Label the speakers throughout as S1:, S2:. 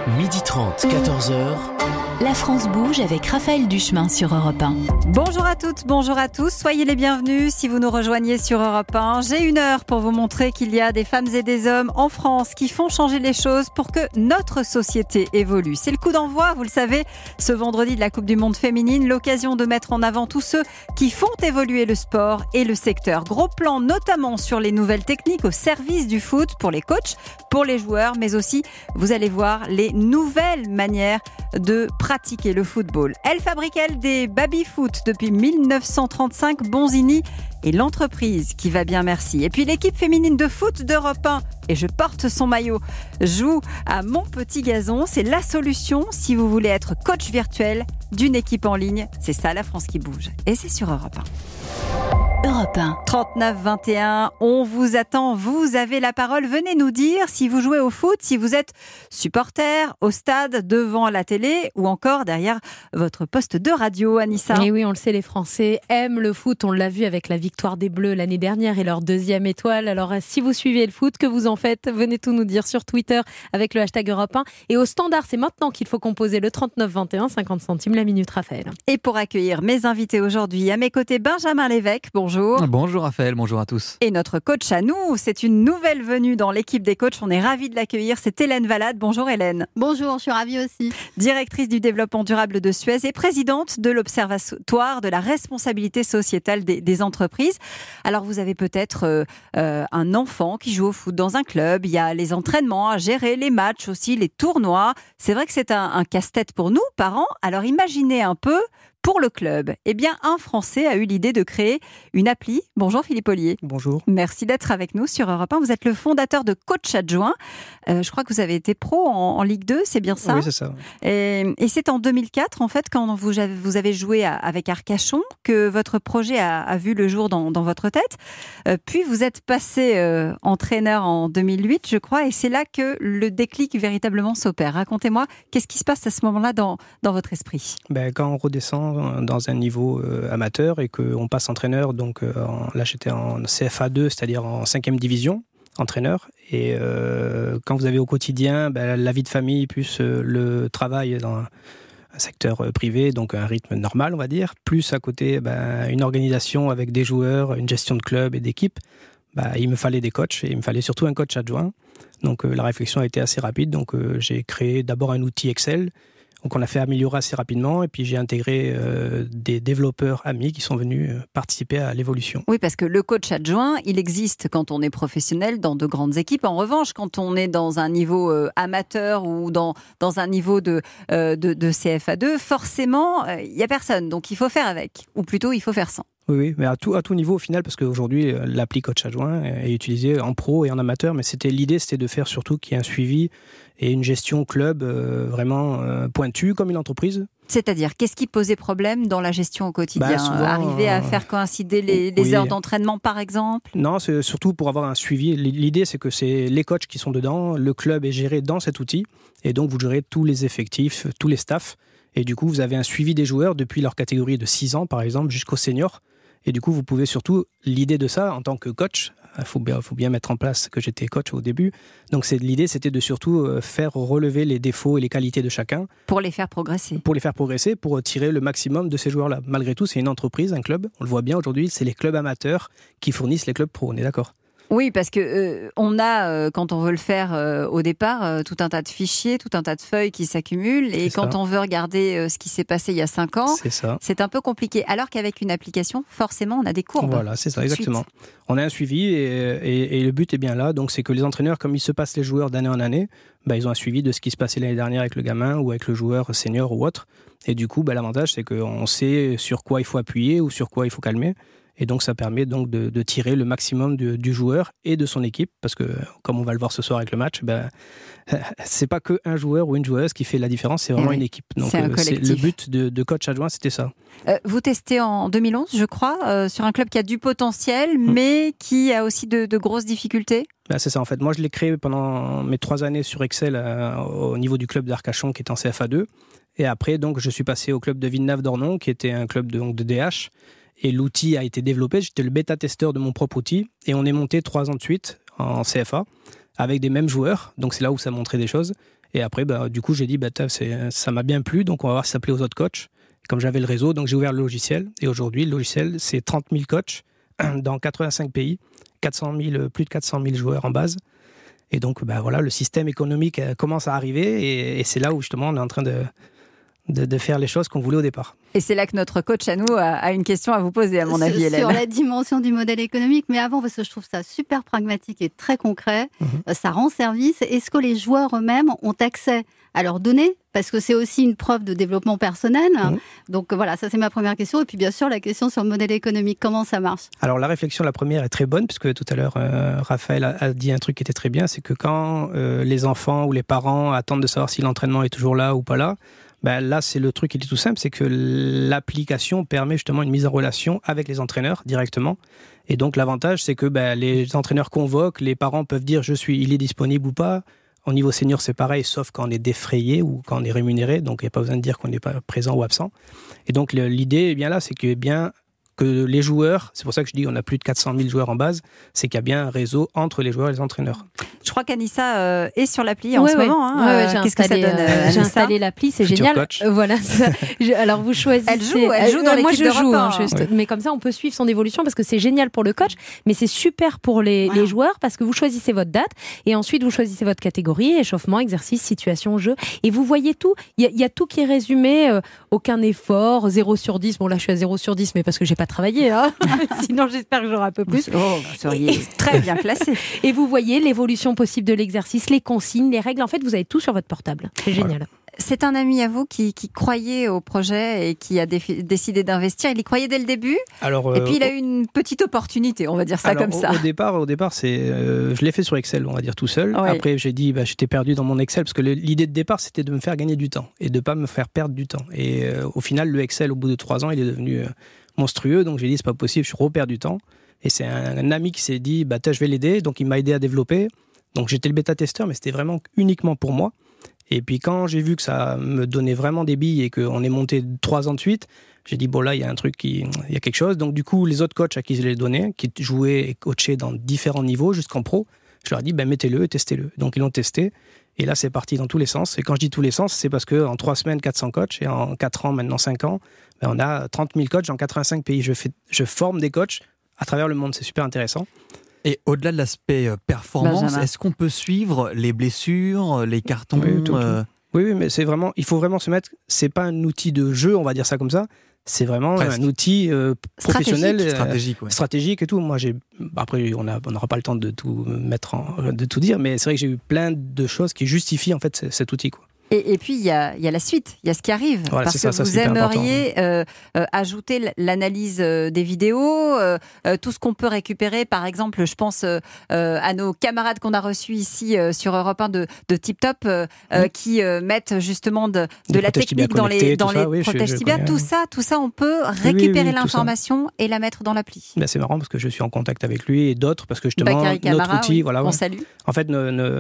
S1: 12h30, 14h.
S2: La France bouge avec Raphaël Duchemin sur Europe 1.
S3: Bonjour à toutes, bonjour à tous. Soyez les bienvenus si vous nous rejoignez sur Europe 1. J'ai une heure pour vous montrer qu'il y a des femmes et des hommes en France qui font changer les choses pour que notre société évolue. C'est le coup d'envoi, vous le savez, ce vendredi de la Coupe du Monde féminine, l'occasion de mettre en avant tous ceux qui font évoluer le sport et le secteur. Gros plan notamment sur les nouvelles techniques au service du foot pour les coachs, pour les joueurs, mais aussi, vous allez voir, les nouvelles manières de pratiquer le football. Elle fabrique, elle, des baby-foot depuis 1935. Bonzini et l'entreprise qui va bien, merci. Et puis l'équipe féminine de foot d'Europe 1, et je porte son maillot, joue à Mon Petit Gazon. C'est la solution si vous voulez être coach virtuel d'une équipe en ligne. C'est ça, la France qui bouge. Et c'est sur Europe 1.
S2: Europe 1.
S3: 39-21, on vous attend, vous avez la parole. Venez nous dire si vous jouez au foot, si vous êtes supporter, au stade, devant la télé ou encore derrière votre poste de radio, Anissa.
S4: Et oui, on le sait, les Français aiment le foot. On l'a vu avec la victoire des Bleus l'année dernière et leur 2e étoile. Alors, si vous suivez le foot, que vous en faites, venez tout nous dire sur Twitter avec le hashtag Europe 1. Et au standard, c'est maintenant qu'il faut composer le 39-21, 50 centimes la minute, Raphaël.
S3: Et pour accueillir mes invités aujourd'hui, à mes côtés, Benjamin Lévesque, bonjour.
S5: Bonjour Raphaël, bonjour à tous.
S3: Et notre coach à nous, c'est une nouvelle venue dans l'équipe des coachs. On est ravis de l'accueillir, c'est Hélène Valade. Bonjour Hélène.
S6: Bonjour, je suis ravie aussi.
S3: Directrice du développement durable de Suez et présidente de l'Observatoire de la responsabilité sociétale des entreprises. Alors vous avez peut-être un enfant qui joue au foot dans un club. Il y a les entraînements à gérer, les matchs aussi, les tournois. C'est vrai que c'est un casse-tête pour nous, parents. Alors imaginez un peu. Pour le club, eh bien, un Français a eu l'idée de créer une appli. Bonjour Philippe Ollier.
S5: Bonjour. Merci
S3: d'être avec nous sur Europe 1. Vous êtes le fondateur de Coach Adjoint. Je crois que vous avez été pro en Ligue 2, c'est bien ça ?
S5: Oui, c'est ça.
S3: Et c'est en 2004, en fait, quand vous avez joué avec Arcachon, que votre projet a vu le jour dans votre tête. Puis vous êtes passé entraîneur en 2008, je crois, et c'est là que le déclic véritablement s'opère. Racontez-moi, qu'est-ce qui se passe à ce moment-là dans votre esprit ?
S5: Quand on redescend dans un niveau amateur et qu'on passe entraîneur, donc là j'étais en CFA2, c'est-à-dire en 5e division, entraîneur, et quand vous avez au quotidien la vie de famille plus le travail dans un secteur privé, donc un rythme normal on va dire, plus à côté une organisation avec des joueurs, une gestion de club et d'équipe, il me fallait des coachs et il me fallait surtout un coach adjoint. Donc la réflexion a été assez rapide, donc j'ai créé d'abord un outil Excel. Donc on a fait améliorer assez rapidement et puis j'ai intégré des développeurs amis qui sont venus participer à l'évolution.
S3: Oui, parce que le coach adjoint, il existe quand on est professionnel dans de grandes équipes. En revanche, quand on est dans un niveau amateur ou dans un niveau de CFA2, forcément, il n'y a personne. Donc il faut faire avec, ou plutôt il faut faire sans.
S5: Oui, mais à tout niveau au final, parce qu'aujourd'hui, l'appli Coach Adjoint est utilisée en pro et en amateur, mais l'idée, c'était de faire surtout qu'il y ait un suivi et une gestion club vraiment pointue comme une entreprise.
S3: C'est-à-dire, qu'est-ce qui posait problème dans la gestion au quotidien ?
S5: Souvent,
S3: arriver à faire coïncider les heures d'entraînement, par exemple ?
S5: Non, c'est surtout pour avoir un suivi. L'idée, c'est que c'est les coachs qui sont dedans, le club est géré dans cet outil, et donc vous gérez tous les effectifs, tous les staffs, et du coup, vous avez un suivi des joueurs depuis leur catégorie de 6 ans, par exemple, jusqu'au senior. Et du coup, vous pouvez surtout, l'idée de ça, en tant que coach, il faut bien mettre en place que j'étais coach au début. Donc l'idée, c'était de surtout faire relever les défauts et les qualités de chacun.
S3: Pour les faire progresser.
S5: Pour tirer le maximum de ces joueurs-là. Malgré tout, c'est une entreprise, un club. On le voit bien aujourd'hui, c'est les clubs amateurs qui fournissent les clubs pro, on est d'accord ?
S3: Oui, parce que on a, quand on veut le faire au départ, tout un tas de fichiers, tout un tas de feuilles qui s'accumulent. Et quand on veut regarder ce qui s'est passé il y a 5 ans, c'est un peu compliqué. Alors qu'avec une application, forcément, on a des courbes.
S5: Voilà, c'est ça, exactement. On a un suivi et le but est bien là. Donc, c'est que les entraîneurs, comme ils se passent les joueurs d'année en année, ils ont un suivi de ce qui se passait l'année dernière avec le gamin ou avec le joueur senior ou autre. Et du coup, l'avantage, c'est qu'on sait sur quoi il faut appuyer ou sur quoi il faut calmer. Et donc, ça permet donc de tirer le maximum du joueur et de son équipe. Parce que, comme on va le voir ce soir avec le match, c'est pas qu'un joueur ou une joueuse qui fait la différence, c'est vraiment une équipe. Donc,
S3: c'est un collectif.
S5: Le but de coach adjoint, c'était ça.
S3: Vous testez en 2011, je crois, sur un club qui a du potentiel, mais qui a aussi de grosses difficultés.
S5: C'est ça, en fait. Moi, je l'ai créé pendant mes 3 années sur Excel au niveau du club d'Arcachon qui était en CFA2. Et après, donc, je suis passé au club de Villeneuve-d'Ornon, qui était un club de DH. Et l'outil a été développé. J'étais le bêta-testeur de mon propre outil. Et on est monté 3 ans de suite en CFA avec des mêmes joueurs. Donc, c'est là où ça montrait des choses. Et après, du coup, j'ai dit, ça m'a bien plu, donc on va voir si ça plaît aux autres coachs. Et comme j'avais le réseau, donc j'ai ouvert le logiciel. Et aujourd'hui, le logiciel, c'est 30 000 coachs dans 85 pays, plus de 400 000 joueurs en base. Et donc, voilà, le système économique commence à arriver. Et c'est là où, justement, on est en train de faire les choses qu'on voulait au départ.
S3: Et c'est là que notre coach à nous a une question à vous poser, à mon avis, Hélène.
S6: Sur la dimension du modèle économique, mais avant, parce que je trouve ça super pragmatique et très concret, ça rend service. Est-ce que les joueurs eux-mêmes ont accès à leurs données ? Parce que c'est aussi une preuve de développement personnel. Donc voilà, ça c'est ma première question. Et puis bien sûr, la question sur le modèle économique, comment ça marche ?
S5: Alors la réflexion, la première est très bonne, puisque tout à l'heure, Raphaël a dit un truc qui était très bien, c'est que quand les enfants ou les parents attendent de savoir si l'entraînement est toujours là ou pas là, là, c'est le truc qui est tout simple, c'est que l'application permet justement une mise en relation avec les entraîneurs directement. Et donc, l'avantage, c'est que les entraîneurs convoquent, les parents peuvent dire il est disponible ou pas. Au niveau senior, c'est pareil, sauf quand on est défrayé ou quand on est rémunéré. Donc, il n'y a pas besoin de dire qu'on n'est pas présent ou absent. Et donc, l'idée, est bien là, c'est que les joueurs, c'est pour ça que je dis qu'on a plus de 400 000 joueurs en base, c'est qu'il y a bien un réseau entre les joueurs et les entraîneurs.
S3: Je crois qu'Anissa est sur l'appli en ce moment.
S4: Qu'est-ce que ça donne J'ai installé l'appli, c'est génial. Voilà. Alors vous choisissez.
S3: Elle joue dans l'équipe d'Europe 1.
S4: Mais comme ça, on peut suivre son évolution parce que c'est génial pour le coach, mais c'est super pour les joueurs parce que vous choisissez votre date et ensuite vous choisissez votre catégorie, échauffement, exercice, situation, jeu, et vous voyez tout. Il y a tout qui est résumé. Aucun effort, 0 sur 10. Bon là, je suis à 0 sur 10, mais parce que j'ai pas travaillé. Sinon, j'espère que j'aurai un peu plus.
S3: Vous seriez très bien classé.
S4: Et vous voyez l'évolution possible de l'exercice, les consignes, les règles. En fait, vous avez tout sur votre portable. C'est génial.
S3: C'est un ami à vous qui croyait au projet et qui a décidé d'investir. Il y croyait dès le début. Et puis, il a eu une petite opportunité, on va dire ça comme ça.
S5: Au départ, je l'ai fait sur Excel, on va dire tout seul.
S3: Oui.
S5: Après, j'ai dit, j'étais perdu dans mon Excel parce que l'idée de départ, c'était de me faire gagner du temps et de ne pas me faire perdre du temps. Et au final, le Excel, au bout de 3 ans, il est devenu monstrueux. Donc, j'ai dit, c'est pas possible, je repère du temps. Et c'est un ami qui s'est dit, je vais l'aider. Donc, il m'a aidé à développer. Donc, j'étais le bêta-testeur, mais c'était vraiment uniquement pour moi. Et puis quand j'ai vu que ça me donnait vraiment des billes et qu'on est monté 3 ans de suite, j'ai dit là il y a un truc, il y a quelque chose. Donc du coup les autres coachs à qui je l'ai donné, qui jouaient et coachaient dans différents niveaux jusqu'en pro, je leur ai dit mettez-le et testez-le. Donc ils l'ont testé et là c'est parti dans tous les sens. Et quand je dis tous les sens, c'est parce qu'en 3 semaines 400 coachs et en 4 ans maintenant 5 ans, on a 30 000 coachs dans 85 pays. Je forme des coachs à travers le monde, c'est super intéressant.
S7: Et au-delà de l'aspect performance,
S3: Benjamin,
S7: est-ce qu'on peut suivre les blessures, les cartons
S5: tout. Oui, mais il faut vraiment se mettre. C'est pas un outil de jeu, on va dire ça comme ça. C'est vraiment un outil professionnel, stratégique et tout. Moi, après, on n'aura pas le temps de tout de tout dire, mais c'est vrai que j'ai eu plein de choses qui justifient en fait cet outil, quoi.
S3: Et puis, il y a la suite, il y a ce qui arrive.
S5: Voilà,
S3: parce que vous aimeriez ajouter l'analyse des vidéos, tout ce qu'on peut récupérer. Par exemple, je pense à nos camarades qu'on a reçus ici sur Europe 1 de Tip Top, qui mettent justement de la technique dans les protèges tibia. Tout ça, on peut récupérer l'information et la mettre dans l'appli.
S5: C'est marrant parce que je suis en contact avec lui et d'autres, parce que justement, notre outil...
S3: on salue.
S5: En fait,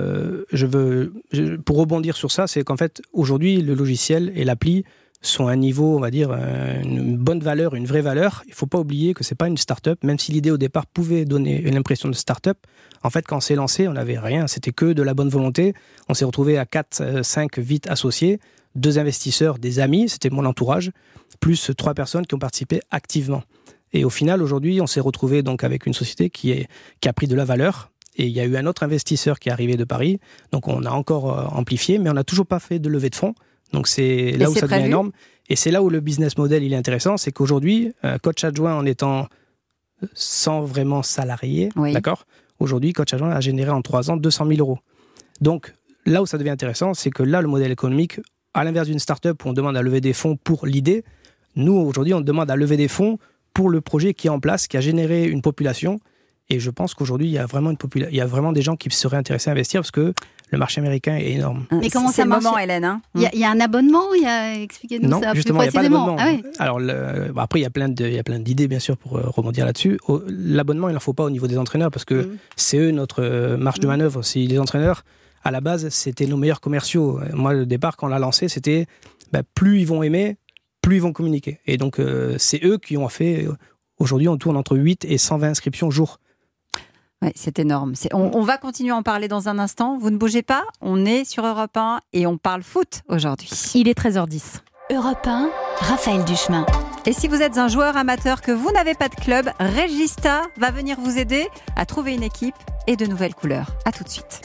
S5: pour rebondir sur ça, c'est qu'en fait, aujourd'hui, le logiciel et l'appli sont à un niveau, on va dire, une bonne valeur, une vraie valeur. Il ne faut pas oublier que ce n'est pas une start-up, même si l'idée au départ pouvait donner une impression de start-up. En fait, quand on s'est lancé, on n'avait rien, c'était que de la bonne volonté. On s'est retrouvé à 4-5 vite associés, 2 investisseurs, des amis, c'était mon entourage, plus 3 personnes qui ont participé activement. Et au final, aujourd'hui, on s'est retrouvé donc avec une société qui a pris de la valeur. Et il y a eu un autre investisseur qui est arrivé de Paris. Donc, on a encore amplifié, mais on n'a toujours pas fait de levée de fonds. Donc, c'est là où ça devient énorme. Et c'est là où le business model il est intéressant. C'est qu'aujourd'hui, coach adjoint en étant sans vraiment salarié, d'accord ? Aujourd'hui, coach adjoint a généré en 3 ans 200 000 €. Donc, là où ça devient intéressant, c'est que là, le modèle économique, à l'inverse d'une start-up où on demande à lever des fonds pour l'idée, nous, aujourd'hui, on demande à lever des fonds pour le projet qui est en place, qui a généré une population. Et je pense qu'aujourd'hui, il y a vraiment des gens qui seraient intéressés à investir parce que le marché américain est énorme.
S6: Mais comment ça marche, Hélène ? Il y a un abonnement, expliquez-nous
S5: non,
S6: ça
S5: justement,
S6: plus précisément.
S5: Il n'y a pas d'abonnement. Alors, après, il y a plein d'idées, bien sûr, pour rebondir là-dessus. L'abonnement, il n'en faut pas au niveau des entraîneurs parce que c'est eux notre marge de manœuvre. Si les entraîneurs, à la base, c'était nos meilleurs commerciaux. Moi, au départ, quand on l'a lancé, c'était plus ils vont aimer, plus ils vont communiquer. Et donc, c'est eux qui ont fait... Aujourd'hui, on tourne entre 8 et 120 inscriptions jour.
S3: Ouais, c'est énorme. On va continuer à en parler dans un instant. Vous ne bougez pas, on est sur Europe 1 et on parle foot aujourd'hui.
S4: Il est 13h10.
S2: Europe 1, Raphaël Duchemin.
S3: Et si vous êtes un joueur amateur que vous n'avez pas de club, Regista va venir vous aider à trouver une équipe et de nouvelles couleurs. À tout de suite.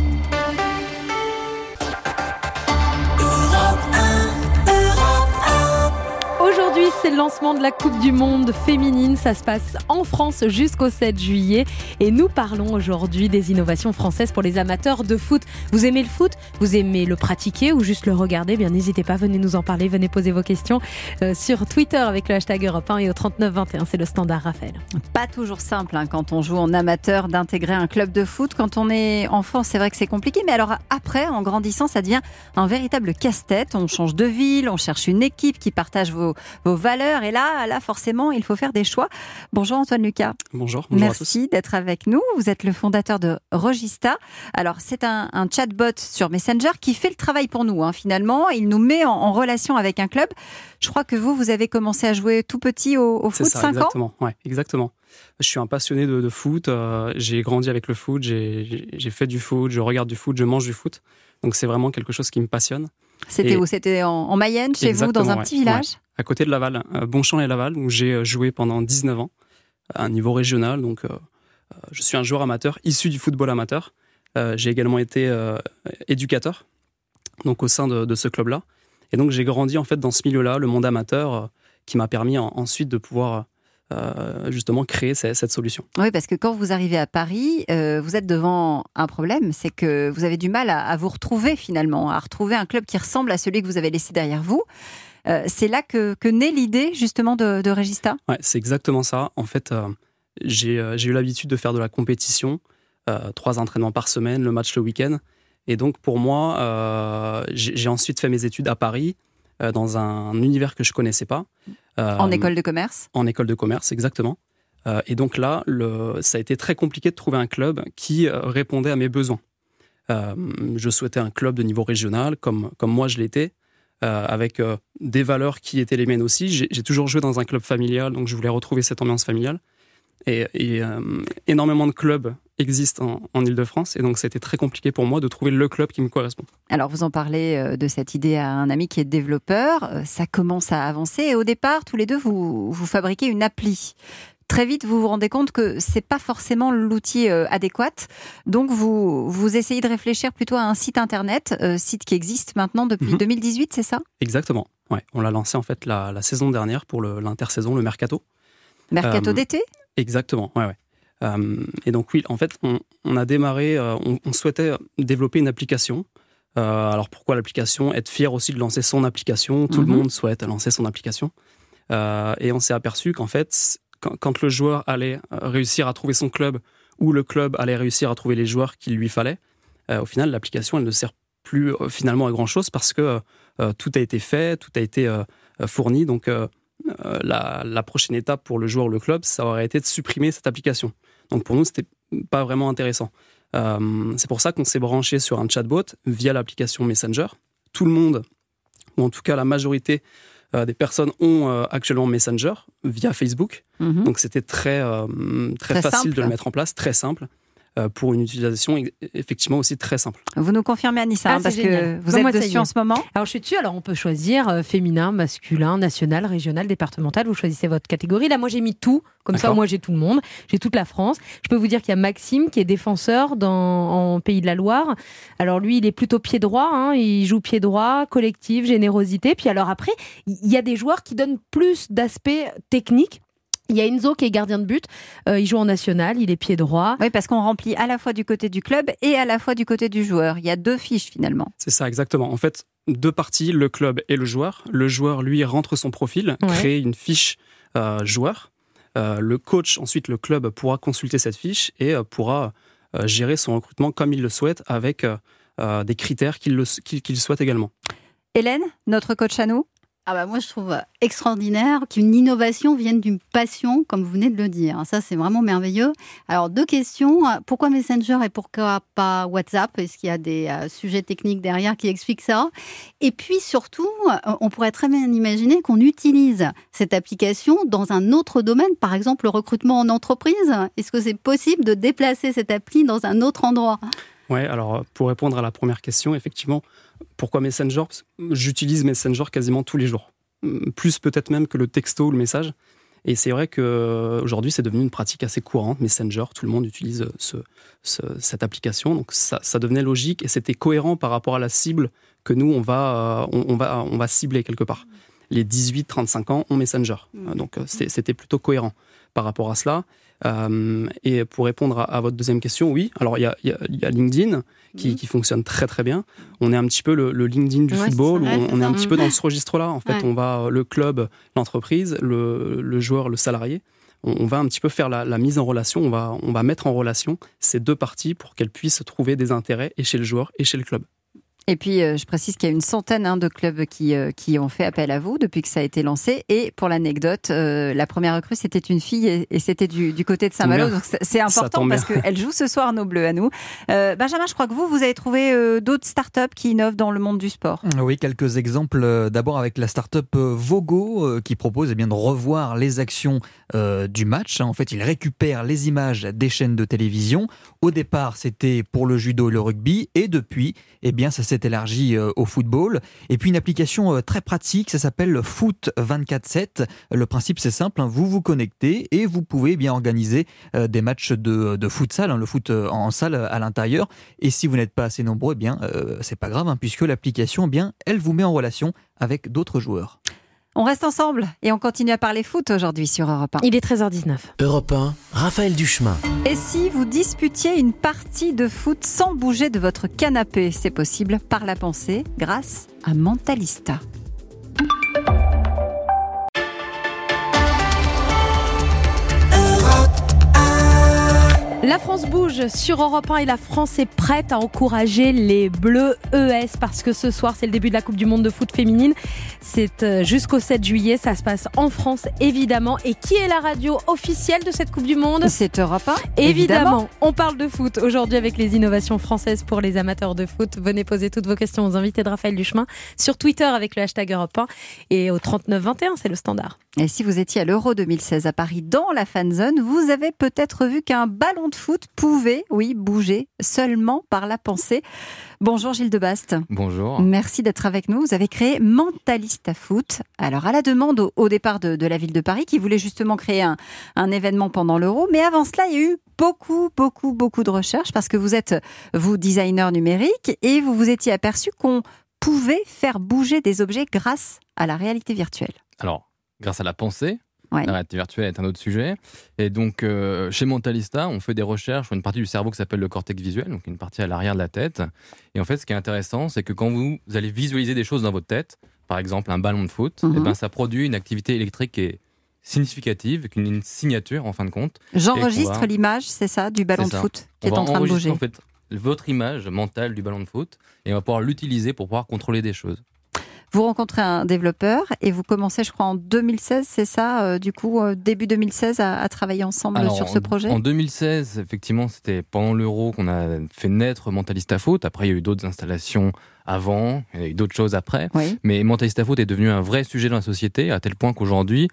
S4: Aujourd'hui, c'est le lancement de la Coupe du Monde féminine. Ça se passe en France jusqu'au 7 juillet. Et nous parlons aujourd'hui des innovations françaises pour les amateurs de foot. Vous aimez le foot ? Vous aimez le pratiquer ou juste le regarder ? Bien, n'hésitez pas, venez nous en parler, venez poser vos questions sur Twitter avec le hashtag Europe 1 et au 3921. C'est le standard, Raphaël.
S3: Pas toujours simple quand on joue en amateur d'intégrer un club de foot. Quand on est enfant, c'est vrai que c'est compliqué. Mais alors après, en grandissant, ça devient un véritable casse-tête. On change de ville, on cherche une équipe qui partage vos valeurs. Et là, forcément, il faut faire des choix. Bonjour Antoine Lucas.
S8: Bonjour à tous.
S3: Merci d'être avec nous. Vous êtes le fondateur de Regista. Alors, c'est un chatbot sur Messenger qui fait le travail pour nous. Finalement, il nous met en relation avec un club. Je crois que vous avez commencé à jouer tout petit au foot, 5 ans ?
S8: Ouais, exactement. Je suis un passionné de foot. J'ai grandi avec le foot. J'ai fait du foot. Je regarde du foot. Je mange du foot. Donc, c'est vraiment quelque chose qui me passionne.
S3: C'était où ? C'était en Mayenne, chez vous, dans un petit village ?
S8: Ouais. À côté de Laval, Bonchamp-les-Laval, où j'ai joué pendant 19 ans, à un niveau régional. Donc, je suis un joueur amateur, issu du football amateur. J'ai également été éducateur, donc au sein de ce club-là. Et donc, j'ai grandi en fait dans ce milieu-là, le monde amateur, qui m'a permis ensuite de pouvoir justement créer cette solution.
S3: Oui, parce que quand vous arrivez à Paris, vous êtes devant un problème, c'est que vous avez du mal à vous retrouver finalement, à retrouver un club qui ressemble à celui que vous avez laissé derrière vous. C'est là que naît l'idée justement de Regista ?
S8: Ouais, c'est exactement ça. En fait, j'ai eu l'habitude de faire de la compétition, 3 entraînements par semaine, le match le week-end. Et donc pour moi, j'ai ensuite fait mes études à Paris, dans un univers que je ne connaissais pas.
S3: En école de commerce ?
S8: En école de commerce, exactement. Et donc là, ça a été très compliqué de trouver un club qui répondait à mes besoins. Je souhaitais un club de niveau régional, comme moi je l'étais, avec des valeurs qui étaient les miennes aussi. J'ai toujours joué dans un club familial, donc je voulais retrouver cette ambiance familiale. Et énormément de clubs existent en Ile-de-France, et donc c'était très compliqué pour moi de trouver le club qui me correspond.
S3: Alors vous en parlez de cette idée à un ami qui est développeur, ça commence à avancer, et au départ, tous les deux, vous fabriquez une appli. Très vite, vous vous rendez compte que c'est pas forcément l'outil adéquat, donc vous essayez de réfléchir plutôt à un site internet, site qui existe maintenant depuis 2018, c'est ça ?
S8: Exactement, ouais. On l'a lancé en fait la saison dernière pour l'intersaison, le Mercato.
S3: Mercato d'été ?
S8: Exactement, ouais. Et donc oui, en fait, on a démarré, on souhaitait développer une application. Alors pourquoi l'application ? Être fier aussi de lancer son application. Tout le monde souhaite lancer son application. Et on s'est aperçu qu'en fait, quand le joueur allait réussir à trouver son club, ou le club allait réussir à trouver les joueurs qu'il lui fallait, au final, l'application, elle ne sert plus finalement à grand-chose, parce que tout a été fait, tout a été fourni. Donc la prochaine étape pour le joueur ou le club, ça aurait été de supprimer cette application. Donc pour nous, c'était pas vraiment intéressant. C'est pour ça qu'on s'est branché sur un chatbot via l'application Messenger. Tout le monde, ou en tout cas la majorité des personnes ont actuellement Messenger via Facebook. Donc c'était très facile
S3: simple
S8: de le mettre en place, très simple. Pour une utilisation effectivement aussi très simple.
S3: Vous nous confirmez, Anissa, parce
S4: génial.
S3: que vous êtes dessus en ce moment.
S4: Alors je suis dessus, alors on peut choisir féminin, masculin, national, régional, départemental, vous choisissez votre catégorie. Là moi j'ai mis tout, comme ça moi j'ai tout le monde, j'ai toute la France. Je peux vous dire qu'il y a Maxime qui est défenseur en Pays de la Loire. Alors lui il est plutôt pied droit, il joue pied droit, collectif, générosité. Puis alors après, il y a des joueurs qui donnent plus d'aspect technique. Il y a Enzo qui est gardien de but, il joue en national, il est pied droit.
S3: Oui, parce qu'on remplit à la fois du côté du club et à la fois du côté du joueur. Il y a 2 fiches finalement.
S8: C'est ça, exactement. En fait, 2 parties, le club et le joueur. Le joueur, lui, rentre son profil, crée une fiche joueur. Le coach, ensuite, le club pourra consulter cette fiche et pourra gérer son recrutement comme il le souhaite, avec des critères qu'il souhaite également.
S3: Hélène, notre coach à nous,
S6: Moi, je trouve extraordinaire qu'une innovation vienne d'une passion, comme vous venez de le dire. Ça, c'est vraiment merveilleux. Alors, 2 questions. Pourquoi Messenger et pourquoi pas WhatsApp ? Est-ce qu'il y a des sujets techniques derrière qui expliquent ça ? Et puis, surtout, on pourrait très bien imaginer qu'on utilise cette application dans un autre domaine, par exemple le recrutement en entreprise. Est-ce que c'est possible de déplacer cette appli dans un autre endroit ?
S8: Oui, alors pour répondre à la première question, effectivement, pourquoi Messenger ? J'utilise Messenger quasiment tous les jours. Plus peut-être même que le texto ou le message. Et c'est vrai qu'aujourd'hui, c'est devenu une pratique assez courante, Messenger. Tout le monde utilise cette application. Donc ça devenait logique et c'était cohérent par rapport à la cible que nous, on va cibler quelque part. Les 18-35 ans ont Messenger. Donc c'était plutôt cohérent par rapport à cela. Et pour répondre à votre deuxième question, oui. Alors, il y a LinkedIn qui fonctionne très, très bien. On est un petit peu le LinkedIn du football. On est un petit peu dans ce registre-là. En fait, on va le club, l'entreprise, le joueur, le salarié. On va un petit peu faire la mise en relation. On va mettre en relation ces 2 parties pour qu'elles puissent trouver des intérêts et chez le joueur et chez le club.
S3: Et puis, je précise qu'il y a une centaine de clubs qui ont fait appel à vous depuis que ça a été lancé. Et pour l'anecdote, la première recrue, c'était une fille et c'était du côté de Saint-Malo. Donc, c'est important parce qu'elle joue ce soir nos Bleus à nous. Benjamin, je crois que vous avez trouvé d'autres startups qui innovent dans le monde du sport.
S7: Oui, quelques exemples. D'abord avec la startup Vogo qui propose de revoir les actions du match. En fait, il récupère les images des chaînes de télévision. Au départ, c'était pour le judo et le rugby. Et depuis, ça s'est élargi au football. Et puis une application très pratique, ça s'appelle Foot 24/7. Le principe c'est simple, vous vous connectez et vous pouvez organiser des matchs de futsal, le foot en salle à l'intérieur. Et si vous n'êtes pas assez nombreux, c'est pas grave, puisque l'application, elle vous met en relation avec d'autres joueurs.
S3: On reste ensemble et on continue à parler foot aujourd'hui sur Europe 1.
S4: Il est 13h19.
S1: Europe 1, Raphaël Duchemin.
S3: Et si vous disputiez une partie de foot sans bouger de votre canapé, c'est possible par la pensée grâce à Mentalista.
S4: La France bouge sur Europe 1 et la France est prête à encourager les Bleus ES parce que ce soir, c'est le début de la Coupe du Monde de foot féminine. C'est jusqu'au 7 juillet, ça se passe en France évidemment. Et qui est la radio officielle de cette Coupe du Monde ?
S3: C'est Europe 1,
S4: évidemment. On parle de foot aujourd'hui avec les innovations françaises pour les amateurs de foot. Venez poser toutes vos questions aux invités de Raphaël Duchemin sur Twitter avec le hashtag Europe 1 et au 3921, c'est le standard.
S3: Et si vous étiez à l'Euro 2016 à Paris dans la fan zone, vous avez peut-être vu qu'un ballon de foot pouvait, bouger seulement par la pensée. Bonjour Gilles Debast.
S9: Bonjour.
S3: Merci d'être avec nous. Vous avez créé Mentalista Foot. Alors à la demande au départ de la ville de Paris qui voulait justement créer un événement pendant l'Euro. Mais avant cela, il y a eu beaucoup de recherches parce que vous êtes, designer numérique et vous vous étiez aperçu qu'on pouvait faire bouger des objets grâce à la réalité virtuelle.
S9: Alors, grâce à la pensée,
S3: ouais.
S9: La réalité virtuelle est un autre sujet. Et donc, chez Mentalista, on fait des recherches sur une partie du cerveau qui s'appelle le cortex visuel, donc une partie à l'arrière de la tête. Et en fait, ce qui est intéressant, c'est que quand vous allez visualiser des choses dans votre tête, par exemple un ballon de foot, ça produit une activité électrique qui est significative, une signature en fin de compte.
S3: J'enregistre l'image, c'est ça, du ballon de foot qui est en train de bouger.
S9: En fait, votre image mentale du ballon de foot et on va pouvoir l'utiliser pour pouvoir contrôler des choses.
S3: Vous rencontrez un développeur et vous commencez, je crois, en 2016, c'est ça, début 2016, à travailler ensemble sur ce projet ?
S9: En 2016, effectivement, c'était pendant l'Euro qu'on a fait naître Mentalista Foot. Après, il y a eu d'autres installations avant, il y a eu d'autres choses après.
S3: Oui.
S9: Mais Mentalista Foot est devenu un vrai sujet dans la société, à tel point qu'aujourd'hui,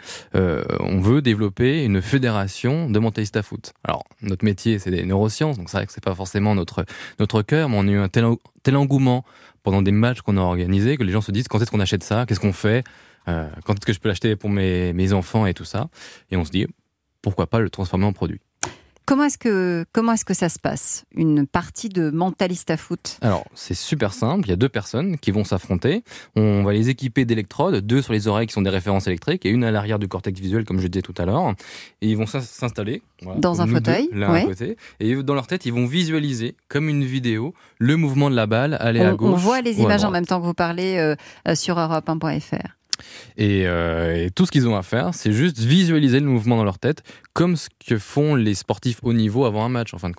S9: on veut développer une fédération de Mentalista Foot. Alors, notre métier, c'est des neurosciences, donc c'est vrai que c'est pas forcément notre cœur, mais on a eu un tel engouement pendant des matchs qu'on a organisés que les gens se disent quand est-ce qu'on achète ça, qu'est-ce qu'on fait, quand est-ce que je peux l'acheter pour mes enfants et tout ça. Et on se dit pourquoi pas le transformer en produit.
S3: Comment est-ce que ça se passe, une partie de Mentalista Foot ?
S9: Alors, c'est super simple. Il y a 2 personnes qui vont s'affronter. On va les équiper d'électrodes, 2 sur les oreilles qui sont des références électriques et une à l'arrière du cortex visuel, comme je disais tout à l'heure. Et ils vont s'installer
S3: dans un fauteuil,
S9: l'un à côté. Et dans leur tête, ils vont visualiser, comme une vidéo, le mouvement de la balle, aller à gauche.
S3: On voit les images en même temps que vous parlez sur europe1.fr.
S9: Et tout ce qu'ils ont à faire, c'est juste visualiser le mouvement dans leur tête, comme ce que font les sportifs haut niveau avant un match, en fin de compte.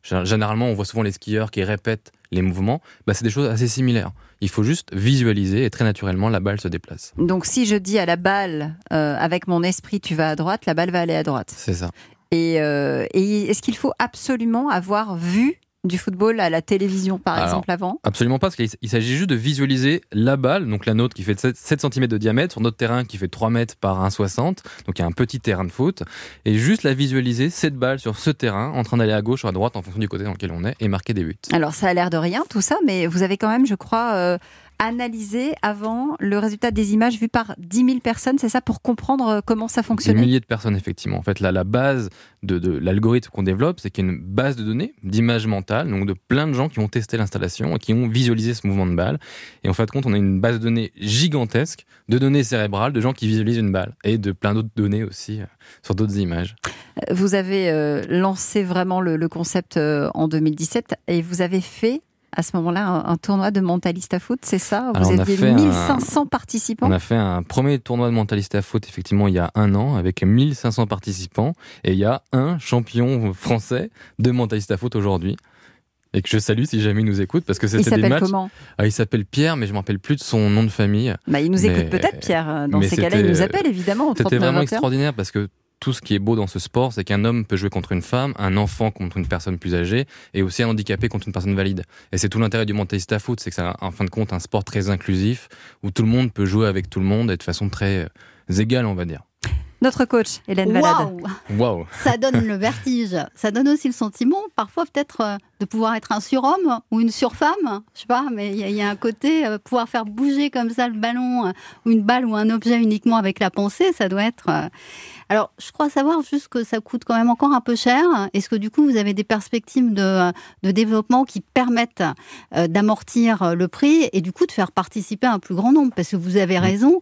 S9: Généralement, on voit souvent les skieurs qui répètent les mouvements. C'est des choses assez similaires. Il faut juste visualiser et très naturellement, la balle se déplace.
S3: Donc si je dis à la balle, avec mon esprit, tu vas à droite, la balle va aller à droite.
S9: C'est ça.
S3: Et est-ce qu'il faut absolument avoir vu du football à la télévision, par exemple, avant ?
S9: Absolument pas, parce qu'il s'agit juste de visualiser la balle, donc la nôtre qui fait 7 cm de diamètre, sur notre terrain qui fait 3 mètres par 1,60, donc il y a un petit terrain de foot, et juste la visualiser, cette balle sur ce terrain, en train d'aller à gauche ou à droite, en fonction du côté dans lequel on est, et marquer des buts.
S3: Alors ça a l'air de rien, tout ça, mais vous avez quand même, je crois, analysé avant le résultat des images vues par 10 000 personnes, c'est ça, pour comprendre comment ça fonctionnait ?
S9: Des milliers de personnes, effectivement. En fait, la base de l'algorithme qu'on développe, c'est qu'il y a une base de données, d'images mentales, donc de plein de gens qui ont testé l'installation et qui ont visualisé ce mouvement de balle. Et en fait, on a une base de données gigantesque de données cérébrales, de gens qui visualisent une balle, et de plein d'autres données aussi sur d'autres images.
S3: Vous avez lancé vraiment le concept en 2017 et vous avez fait à ce moment-là un tournoi de Mentalista Foot, c'est ça ? Vous aviez 1500 participants ?
S9: On a fait un premier tournoi de Mentalista Foot, effectivement, il y a 1 an, avec 1500 participants, et il y a un champion français de Mentalista Foot aujourd'hui, et que je salue si jamais il nous écoute, parce que c'était des matchs...
S3: Il s'appelle comment ?
S9: Il s'appelle Pierre, mais je ne me rappelle plus de son nom de famille.
S3: Il nous écoute peut-être, Pierre. Dans ces cas-là, il nous appelle, évidemment, au 39
S9: C'était vraiment
S3: 21.
S9: extraordinaire, parce que tout ce qui est beau dans ce sport, c'est qu'un homme peut jouer contre une femme, un enfant contre une personne plus âgée, et aussi un handicapé contre une personne valide. Et c'est tout l'intérêt du Mentalista Foot, c'est que c'est en fin de compte un sport très inclusif, où tout le monde peut jouer avec tout le monde, et de façon très égale, on va dire.
S3: Notre coach, Hélène Valade.
S6: Waouh. Ça donne le vertige. Ça donne aussi le sentiment, parfois peut-être, de pouvoir être un surhomme ou une surfemme. Je sais pas, mais il y a un côté, pouvoir faire bouger comme ça le ballon, ou une balle ou un objet uniquement avec la pensée, ça doit être... Alors, je crois savoir juste que ça coûte quand même encore un peu cher. Est-ce que du coup, vous avez des perspectives de développement qui permettent d'amortir le prix et du coup de faire participer un plus grand nombre ? Parce que vous avez raison,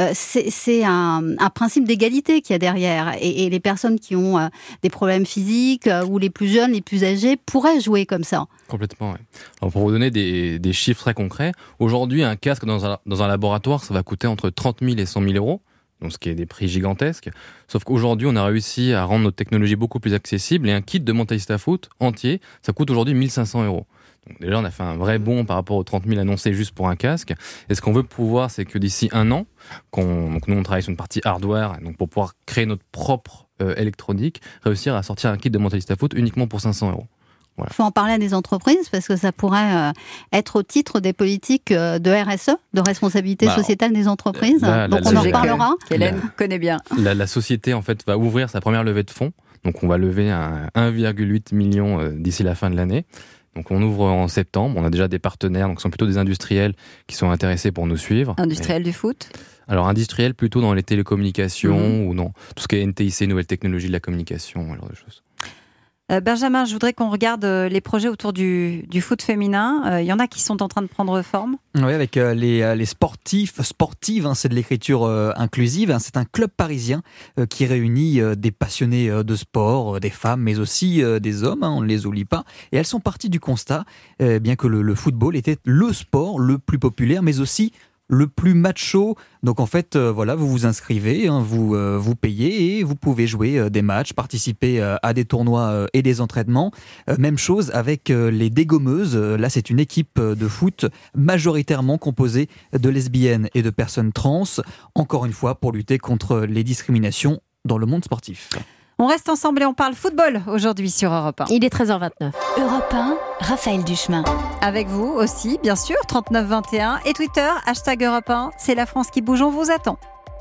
S6: c'est un principe d'égalité qu'il y a derrière. Et les personnes qui ont des problèmes physiques ou les plus jeunes, les plus âgés, pourraient jouer comme ça.
S9: Complètement, oui. Alors, pour vous donner des chiffres très concrets, aujourd'hui, un casque dans un laboratoire, ça va coûter entre 30 000 et 100 000 euros. Donc ce qui est des prix gigantesques. Sauf qu'aujourd'hui, on a réussi à rendre notre technologie beaucoup plus accessible, et un kit de Mentalista Foot entier, ça coûte aujourd'hui 1 500 euros. Donc déjà, on a fait un vrai bond par rapport aux 30 000 annoncés juste pour un casque. Et ce qu'on veut pouvoir, c'est que d'ici 1 an, donc nous, on travaille sur une partie hardware, donc pour pouvoir créer notre propre électronique, réussir à sortir un kit de Mentalista Foot uniquement pour 500 euros.
S6: Voilà. Il faut en parler à des entreprises parce que ça pourrait être au titre des politiques de RSE, de responsabilité sociétale des entreprises. Donc on en reparlera.
S3: Hélène connaît bien.
S9: La société en fait va ouvrir sa première levée de fonds. Donc on va lever 1,8 million d'ici la fin de l'année. Donc on ouvre en septembre. On a déjà des partenaires, donc ce sont plutôt des industriels qui sont intéressés pour nous suivre.
S3: Industriels du foot ?
S9: Alors industriels plutôt dans les télécommunications ou dans tout ce qui est NTIC, nouvelles technologies de la communication, ce genre de choses.
S3: Benjamin, je voudrais qu'on regarde les projets autour du foot féminin. Il y en a qui sont en train de prendre forme.
S7: Oui, avec les sportives, c'est de l'écriture inclusive. C'est un club parisien qui réunit des passionnés de sport, des femmes, mais aussi des hommes, on ne les oublie pas. Et elles sont parties du constat, bien que le football était le sport le plus populaire, mais aussi le plus macho. Donc en fait, vous vous inscrivez, vous payez et vous pouvez jouer des matchs, participer à des tournois et des entraînements. Même chose avec les dégommeuses. Là, c'est une équipe de foot majoritairement composée de lesbiennes et de personnes trans. Encore une fois, pour lutter contre les discriminations dans le monde sportif.
S3: On reste ensemble et on parle football aujourd'hui sur Europe 1.
S4: Il est 13h29.
S2: Europe 1, Raphaël Duchemin.
S3: Avec vous aussi, bien sûr, 3921 et Twitter, #Europe 1. C'est la France qui bouge, on vous attend.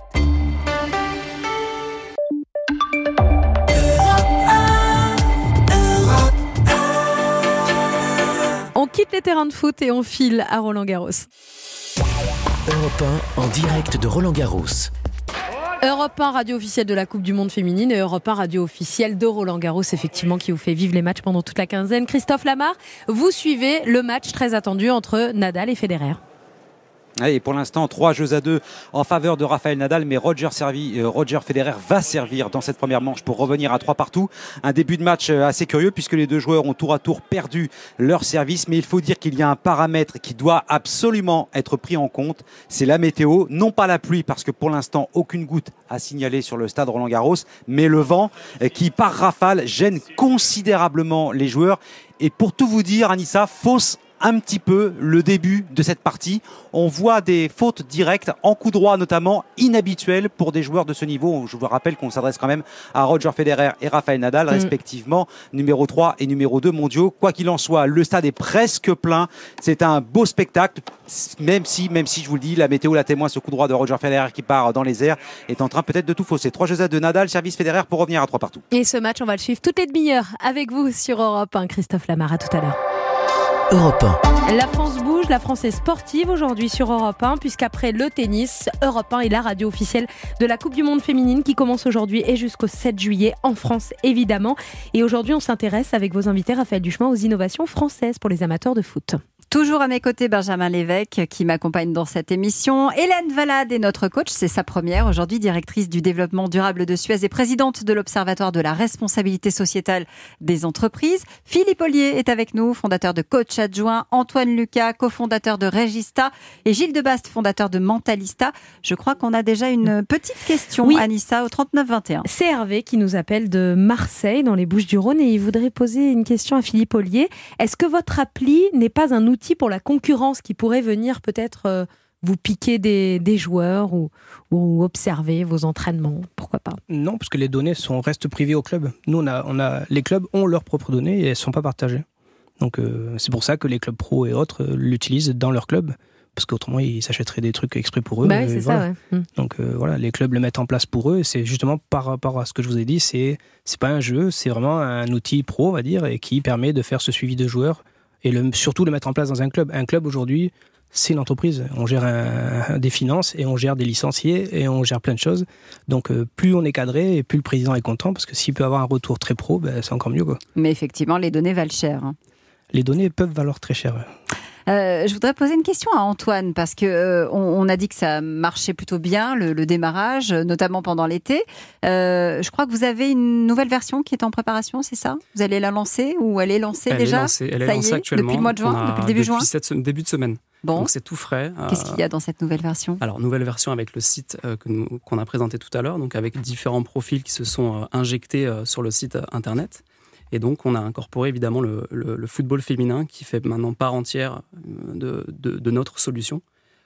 S4: On quitte les terrains de foot et on file à Roland-Garros.
S1: Europe 1 en direct de Roland-Garros.
S4: Europe 1, radio officielle de la Coupe du Monde féminine, et Europe 1, radio officielle de Roland-Garros, effectivement, qui vous fait vivre les matchs pendant toute la quinzaine. Christophe Lamar, vous suivez le match très attendu entre Nadal et Federer.
S10: Et pour l'instant, 3-2 en faveur de Rafael Nadal, mais Roger Federer va servir dans cette première manche pour revenir à 3-2. Un début de match assez curieux puisque les deux joueurs ont tour à tour perdu leur service, mais il faut dire qu'il y a un paramètre qui doit absolument être pris en compte, c'est la météo, non pas la pluie parce que pour l'instant aucune goutte à signaler sur le stade Roland-Garros, mais le vent qui par rafale gêne considérablement les joueurs. Et pour tout vous dire, Anissa, fausse un petit peu le début de cette partie. On voit des fautes directes en coup droit notamment, inhabituelles pour des joueurs de ce niveau. Je vous rappelle qu'on s'adresse quand même à Roger Federer et Rafael Nadal, respectivement numéro 3 et numéro 2 mondiaux. Quoi qu'il en soit, le stade est presque plein. C'est un beau spectacle, même si je vous le dis, la météo la témoin, ce coup droit de Roger Federer qui part dans les airs est en train peut-être de tout fausser. 3-2 de Nadal, service Federer pour revenir à 3-2.
S4: Et ce match, on va le suivre toutes les demi-heures avec vous sur Europe 1. Christophe Lamar, à tout à l'heure.
S1: Europe 1.
S4: La France bouge, la France est sportive aujourd'hui sur Europe 1, puisqu'après le tennis, Europe 1 est la radio officielle de la Coupe du Monde féminine qui commence aujourd'hui et jusqu'au 7 juillet en France, évidemment. Et aujourd'hui, on s'intéresse avec vos invités, Raphaël Duchemin, aux innovations françaises pour les amateurs de foot.
S3: Toujours à mes côtés, Benjamin Lévesque qui m'accompagne dans cette émission. Hélène Valade est notre coach, c'est sa première. Aujourd'hui, directrice du développement durable de Suez et présidente de l'Observatoire de la responsabilité sociétale des entreprises. Philippe Ollier est avec nous, fondateur de Coach Adjoint. Antoine Lucas, cofondateur de Regista. Et Gilles Debast, fondateur de Mentalista. Je crois qu'on a déjà une petite question, oui. Anissa, au 39-21.
S4: C'est Hervé qui nous appelle de Marseille, dans les Bouches-du-Rhône, et il voudrait poser une question à Philippe Ollier. Est-ce que votre appli n'est pas un outil pour la concurrence qui pourrait venir peut-être vous piquer des joueurs ou observer vos entraînements? Pourquoi pas?
S5: Non, parce que les données restent privées au club. Nous, les clubs ont leurs propres données et elles ne sont pas partagées. Donc c'est pour ça que les clubs pro et autres l'utilisent dans leur club, parce qu'autrement ils s'achèteraient des trucs exprès pour eux.
S4: C'est
S5: voilà.
S4: Ça, ouais.
S5: Donc voilà, les clubs le mettent en place pour eux. Et c'est justement par rapport à ce que je vous ai dit, c'est pas un jeu, c'est vraiment un outil pro, on va dire, et qui permet de faire ce suivi de joueurs et surtout le mettre en place dans un club. Un club aujourd'hui, c'est une entreprise. On gère des finances et on gère des licenciés et on gère plein de choses. Donc plus on est cadré et plus le président est content, parce que s'il peut avoir un retour très pro, c'est encore mieux, quoi.
S3: Mais effectivement, les données valent cher.
S5: Les données peuvent valoir très cher.
S3: Je voudrais poser une question à Antoine, parce que on a dit que ça marchait plutôt bien, le démarrage, notamment pendant l'été. Je crois que vous avez une nouvelle version qui est en préparation, c'est ça? Vous allez la lancer, ou elle est lancée déjà?
S8: Elle est lancée actuellement.
S3: Depuis le mois de juin, depuis le début juin?
S8: Depuis début de semaine.
S3: Bon.
S8: Donc c'est tout frais.
S3: Qu'est-ce qu'il y a dans cette nouvelle version?
S8: Alors, nouvelle version avec le site qu'on a présenté tout à l'heure, donc avec différents profils qui se sont injectés sur le site internet. Et donc, on a incorporé évidemment le football féminin qui fait maintenant part entière de notre solution.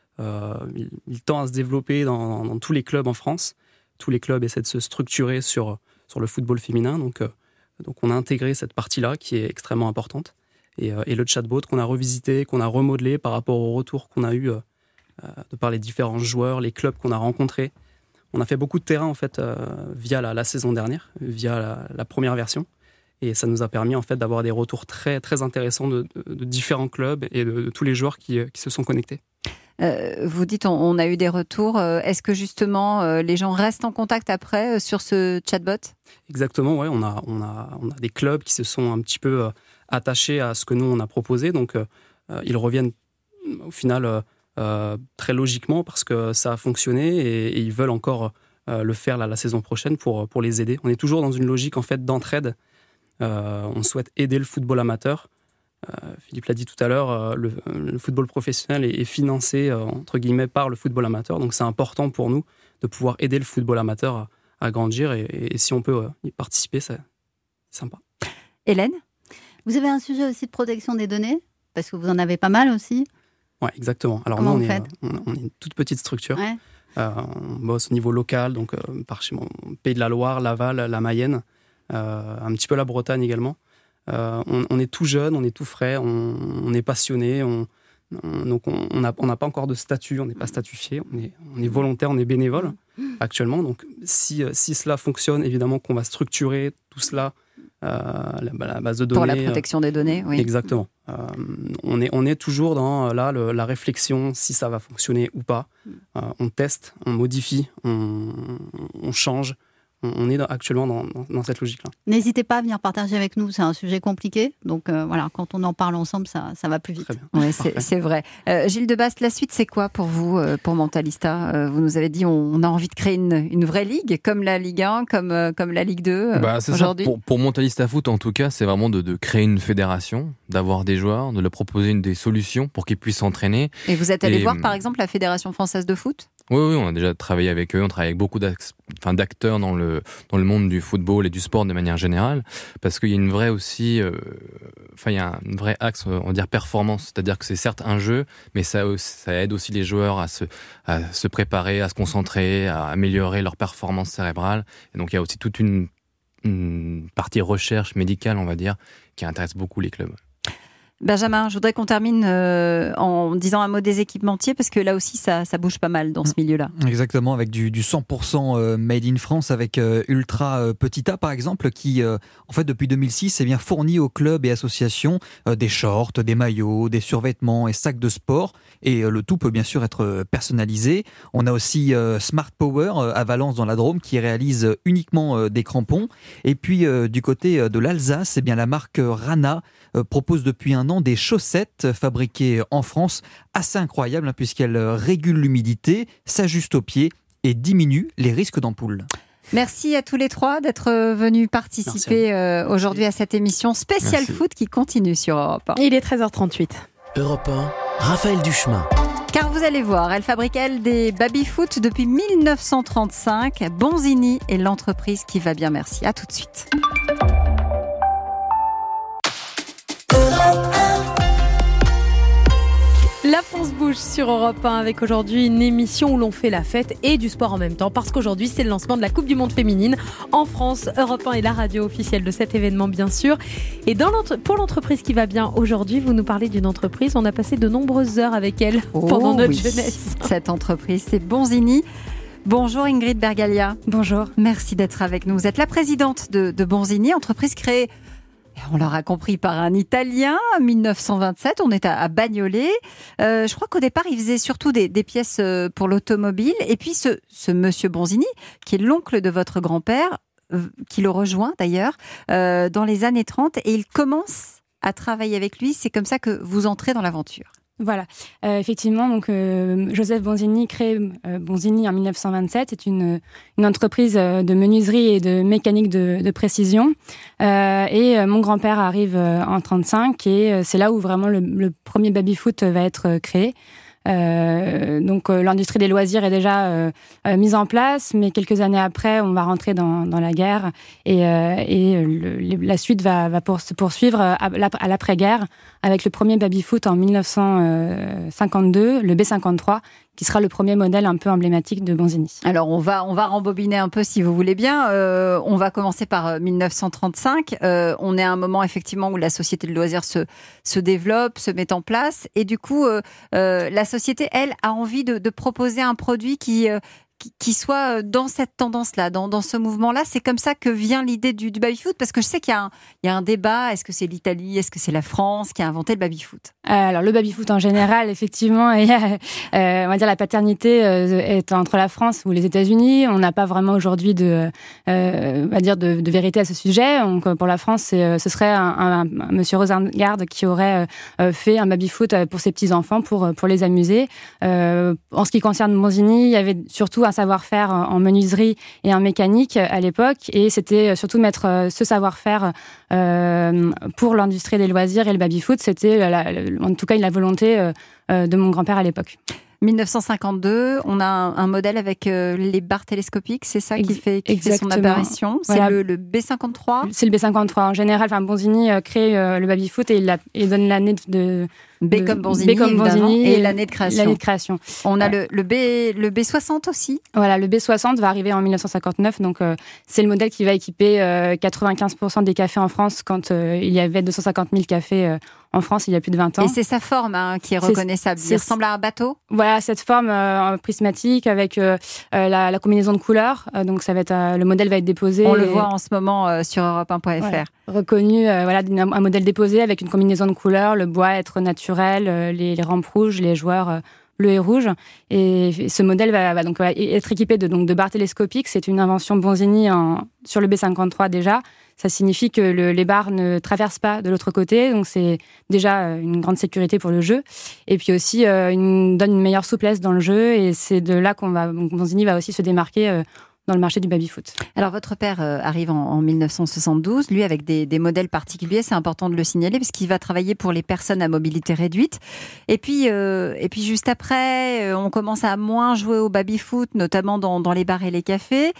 S8: Il tend à se développer dans tous les clubs en France. Tous les clubs essaient de se structurer sur le football féminin. Donc, on a intégré cette partie-là qui est extrêmement importante. Et le chatbot qu'on a revisité, qu'on a remodelé par rapport au retour qu'on a eu de par les différents joueurs, les clubs qu'on a rencontrés. On a fait beaucoup de terrain en fait via la saison dernière, via la première version. Et ça nous a permis en fait d'avoir des retours très, très intéressants de différents clubs et de tous les joueurs qui se sont connectés.
S3: Vous dites on a eu des retours. Est-ce que justement les gens restent en contact après sur ce chatbot? Exactement,
S8: ouais. On a des clubs qui se sont un petit peu attachés à ce que nous on a proposé. Donc ils reviennent au final très logiquement parce que ça a fonctionné et ils veulent encore le faire la saison prochaine pour les aider. On est toujours dans une logique en fait d'entraide. On souhaite aider le football amateur. Philippe l'a dit tout à l'heure, le football professionnel est financé entre guillemets par le football amateur, donc c'est important pour nous de pouvoir aider le football amateur à grandir et si on peut y participer, c'est sympa.
S3: Hélène,
S6: vous avez un sujet aussi de protection des données, parce que vous en avez pas mal aussi.
S8: Oui, exactement. Alors
S6: comment
S8: nous, on est une toute petite structure.
S6: Ouais.
S8: On bosse au niveau local, donc par chez Pays de la Loire, Laval, la Mayenne. Un petit peu la Bretagne également. On est tout jeune, on est tout frais, on est passionné, donc on n'a pas encore de statut, on n'est pas statufié, on est volontaire, on est bénévole actuellement. Donc si cela fonctionne, évidemment qu'on va structurer tout cela, la base de données.
S3: Pour la protection des données, oui.
S8: Exactement. On est toujours dans la réflexion, si ça va fonctionner ou pas. On teste, on modifie, on change. On est actuellement dans cette logique-là.
S6: N'hésitez pas à venir partager avec nous, c'est un sujet compliqué. Donc voilà, quand on en parle ensemble, ça va plus vite.
S8: Très bien.
S3: Oui, c'est vrai. Gilles Debaste, la suite, c'est quoi pour vous, pour Mentalista? Vous nous avez dit on a envie de créer une vraie ligue, comme la Ligue 1, comme la Ligue 2
S9: c'est
S3: aujourd'hui.
S9: ça. Pour Mentalista Foot, en tout cas, c'est vraiment de créer une fédération, d'avoir des joueurs, de leur proposer des solutions pour qu'ils puissent s'entraîner.
S3: Et vous êtes allé voir, par exemple, la Fédération française de foot?
S9: Oui, on a déjà travaillé avec eux, on travaille avec beaucoup d'acteurs dans le monde du football et du sport de manière générale, parce qu'il y a une vraie aussi, il y a un vrai axe, on va dire performance, c'est-à-dire que c'est certes un jeu, mais ça aide aussi les joueurs à se préparer, à se concentrer, à améliorer leur performance cérébrale. Et donc il y a aussi toute une partie recherche médicale, on va dire, qui intéresse beaucoup les clubs.
S3: Benjamin, je voudrais qu'on termine en disant un mot des équipementiers, parce que là aussi, ça bouge pas mal dans ce milieu-là.
S7: Exactement, avec du 100% made in France, avec Ultra Petit A, par exemple, qui, en fait, depuis 2006, fournit aux clubs et associations des shorts, des maillots, des survêtements et sacs de sport. Et le tout peut bien sûr être personnalisé. On a aussi Smart Power à Valence, dans la Drôme, qui réalise uniquement des crampons. Et puis, du côté de l'Alsace, la marque Rana propose depuis un an des chaussettes fabriquées en France, assez incroyables, puisqu'elles régulent l'humidité, s'ajustent aux pieds et diminuent les risques d'ampoule.
S3: Merci à tous les trois d'être venus participer aujourd'hui à cette émission spéciale foot qui continue sur Europe 1.
S4: Il est 13h38.
S1: Europe 1, Raphaël Duchemin.
S3: Car vous allez voir, elle fabrique des baby-foot depuis 1935. Bonzini est l'entreprise qui va bien, merci. À tout de suite.
S4: La France bouge sur Europe 1 avec aujourd'hui une émission où l'on fait la fête et du sport en même temps, parce qu'aujourd'hui c'est le lancement de la Coupe du Monde féminine en France. Europe 1 est la radio officielle de cet événement, bien sûr. Et pour l'entreprise qui va bien aujourd'hui, vous nous parlez d'une entreprise, on a passé de nombreuses heures avec elle pendant notre jeunesse.
S3: Cette entreprise, c'est Bonzini. Bonjour Ingrid Bergalia.
S11: Bonjour.
S3: Merci d'être avec nous. Vous êtes la présidente de Bonzini, entreprise créée, on l'aura compris, par un Italien, 1927, on est à Bagnolet. Je crois qu'au départ, il faisait surtout des pièces pour l'automobile. Et puis ce monsieur Bonzini, qui est l'oncle de votre grand-père, qui le rejoint d'ailleurs, dans les années 30, et il commence à travailler avec lui. C'est comme ça que vous entrez dans l'aventure.
S11: Voilà, effectivement, donc Joseph Bonzini crée Bonzini en 1927. C'est une entreprise de menuiserie et de mécanique de précision. Et mon grand-père arrive en 35 et c'est là où vraiment le premier baby-foot va être créé. Donc l'industrie des loisirs est déjà mise en place, mais quelques années après, on va rentrer dans la guerre et la suite va se poursuivre à l'après-guerre avec le premier baby-foot en 1952, le B53, qui sera le premier modèle un peu emblématique de Bonzini.
S3: Alors on va rembobiner un peu si vous voulez bien. On va commencer par 1935. On est à un moment effectivement où la société de loisirs se développe, se met en place, et du coup la société, elle, a envie de proposer un produit qui soit dans cette tendance-là, dans ce mouvement-là. C'est comme ça que vient l'idée du baby-foot, parce que je sais qu'il y a un débat. Est-ce que c'est l'Italie, est-ce que c'est la France qui a inventé le baby-foot? Alors
S11: le baby-foot en général, effectivement, on va dire la paternité est entre la France ou les États-Unis. On n'a pas vraiment aujourd'hui de vérité à ce sujet. Donc pour la France, ce serait un monsieur Rosengarde qui aurait fait un baby-foot pour ses petits-enfants pour les amuser. En ce qui concerne Bonzini, il y avait surtout un savoir-faire en menuiserie et en mécanique à l'époque, et c'était surtout mettre ce savoir-faire pour l'industrie des loisirs et le baby-foot. C'était en tout cas la volonté de mon grand-père à l'époque.
S3: 1952, on a un modèle avec les barres télescopiques, c'est ça qui fait son apparition.
S11: Voilà.
S3: C'est le B53.
S11: C'est le B53 en général. Bonzini crée le baby-foot et il donne l'année de
S3: B comme Bonzini, et l'année de création. On a le B60 aussi.
S11: Voilà, le B60 va arriver en 1959, donc c'est le modèle qui va équiper 95% des cafés en France quand il y avait 250 000 cafés en France il y a plus de 20 ans.
S3: Et c'est sa forme qui est reconnaissable. Il ressemble à un bateau.
S11: Voilà, cette forme prismatique avec la combinaison de couleurs. Donc ça va être le modèle va être déposé.
S3: On le voit en ce moment sur Europe1.fr.
S11: Voilà. Reconnu, un modèle déposé avec une combinaison de couleurs, le bois être naturel, les rampes rouges, les joueurs bleu et rouge. Et ce modèle va donc être équipé de barres télescopiques. C'est une invention Bonzini sur le B53 déjà. Ça signifie que les barres ne traversent pas de l'autre côté, donc c'est déjà une grande sécurité pour le jeu. Et puis aussi, donne une meilleure souplesse dans le jeu, et c'est de là Bonzini va aussi se démarquer dans le marché du baby-foot.
S3: Alors, votre père arrive en 1972, lui avec des modèles particuliers, c'est important de le signaler, parce qu'il va travailler pour les personnes à mobilité réduite. Et puis juste après, on commence à moins jouer au baby-foot, notamment dans les bars et les cafés.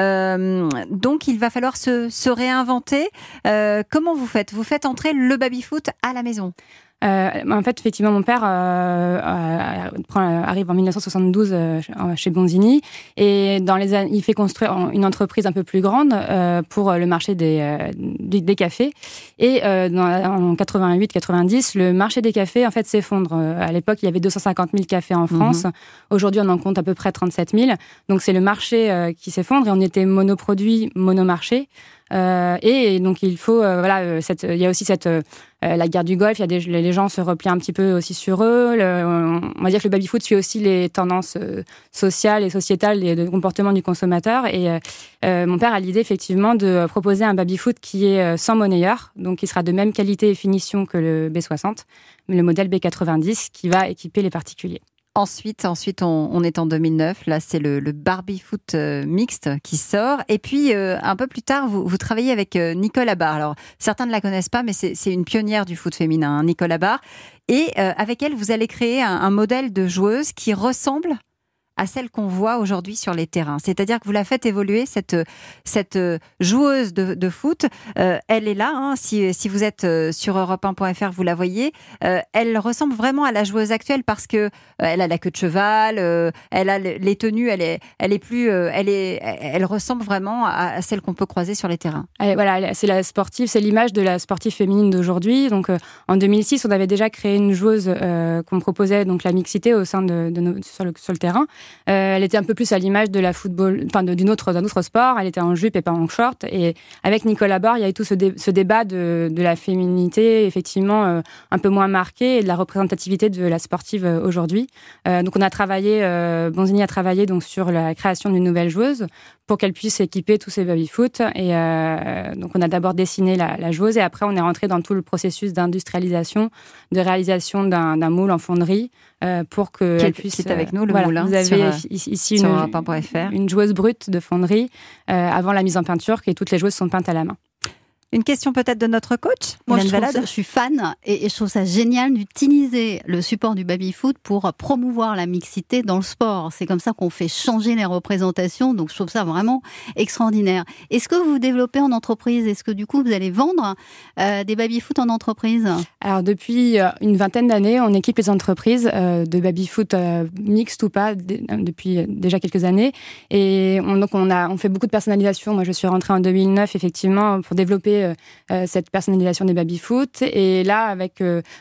S3: Donc, il va falloir se réinventer. Comment vous faites ? Vous faites entrer le baby-foot à la maison ?
S11: En fait, effectivement, mon père arrive en 1972 chez Bonzini, et il fait construire une entreprise un peu plus grande pour le marché des cafés. Et en 88-90, le marché des cafés en fait s'effondre. À l'époque, il y avait 250 000 cafés en France. Aujourd'hui, on en compte à peu près 37 000. Donc, c'est le marché qui s'effondre, et on était monoproduit, monomarché. Et donc il faut il y a aussi la guerre du Golfe, les gens se replient un petit peu aussi sur eux. On va dire que le baby-foot suit aussi les tendances sociales et sociétales et de comportement du consommateur. Et mon père a l'idée effectivement de proposer un baby-foot qui est sans monnayeur, donc qui sera de même qualité et finition que le B60, mais le modèle B90 qui va équiper les particuliers.
S3: Ensuite, on est en 2009. Là, c'est le Barbie Foot mixte qui sort. Et puis, un peu plus tard, vous travaillez avec Nicole Abar. Alors, certains ne la connaissent pas, mais c'est une pionnière du foot féminin, hein, Nicole Abar. Et avec elle, vous allez créer un modèle de joueuse qui ressemble à celle qu'on voit aujourd'hui sur les terrains. C'est-à-dire que vous la faites évoluer, cette joueuse de foot. Elle est là, hein, si vous êtes sur Europe1.fr, vous la voyez. Elle ressemble vraiment à la joueuse actuelle parce que elle a la queue de cheval, elle a les tenues, elle ressemble vraiment à celle qu'on peut croiser sur les terrains.
S11: Voilà, c'est la sportive, c'est l'image de la sportive féminine d'aujourd'hui. Donc, en 2006, on avait déjà créé une joueuse qu'on proposait, donc la mixité au sein sur le terrain. Elle était un peu plus à l'image de la football, enfin d'un autre sport. Elle était en jupe et pas en short. Et avec Nicolas Barre, il y a eu tout ce débat de la féminité, effectivement, un peu moins marquée, et de la représentativité de la sportive aujourd'hui. Donc on a travaillé, Bonzini a travaillé donc sur la création d'une nouvelle joueuse pour qu'elle puisse équiper tous ses baby-foot. Et donc on a d'abord dessiné la joueuse, et après on est rentré dans tout le processus d'industrialisation, de réalisation d'un moule en fonderie pour qu'elle puisse...
S3: Qui est avec nous, le moule.
S11: Vous avez ici une joueuse brute de fonderie avant la mise en peinture, et toutes les joueuses sont peintes à la main.
S3: Une question peut-être de notre coach,
S6: Moi, je suis fan et je trouve ça génial d'utiliser le support du baby-foot pour promouvoir la mixité dans le sport. C'est comme ça qu'on fait changer les représentations, donc je trouve ça vraiment extraordinaire. Est-ce que vous développez en entreprise ? Est-ce que du coup vous allez vendre des baby-foot en entreprise ?
S11: Alors depuis une vingtaine d'années, on équipe les entreprises de baby-foot mixte ou pas, depuis déjà quelques années. Et on fait beaucoup de personnalisation. Moi, je suis rentrée en 2009, effectivement, pour développer cette personnalisation des baby-foot. Et là, avec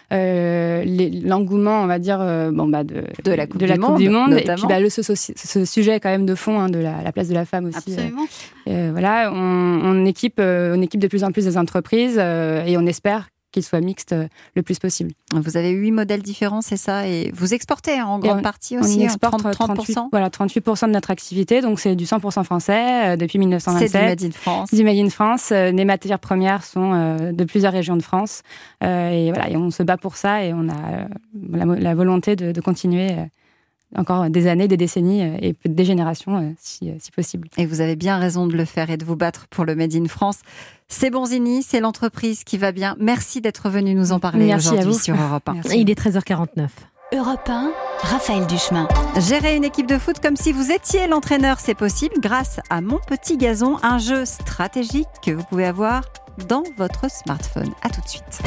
S11: l'engouement, on va dire, de la Coupe du Monde, notamment. Et puis ce sujet quand même de fond, hein, de la place de la femme aussi.
S6: Absolument.
S11: Voilà, on équipe de plus en plus des entreprises et on espère qu'il soit mixte le plus possible.
S3: Vous avez 8 modèles différents, c'est ça ? Et vous exportez en grande partie aussi,
S11: on exporte
S3: 30%.
S11: Voilà, 38% de notre activité, donc c'est du 100% français depuis 1927.
S3: C'est du Made in France.
S11: Du Made in France. Les matières premières sont de plusieurs régions de France. Et voilà, et on se bat pour ça, et on a la volonté de continuer encore des années, des décennies et des générations si possible.
S3: Et vous avez bien raison de le faire et de vous battre pour le Made in France. C'est Bonzini, c'est l'entreprise qui va bien. Merci d'être venu nous en parler aujourd'hui sur Europe 1.
S4: Merci. Il est 13h49.
S2: Europe 1, Raphaël Duchemin.
S3: Gérer une équipe de foot comme si vous étiez l'entraîneur, c'est possible grâce à Mon Petit Gazon, un jeu stratégique que vous pouvez avoir dans votre smartphone. À tout de suite.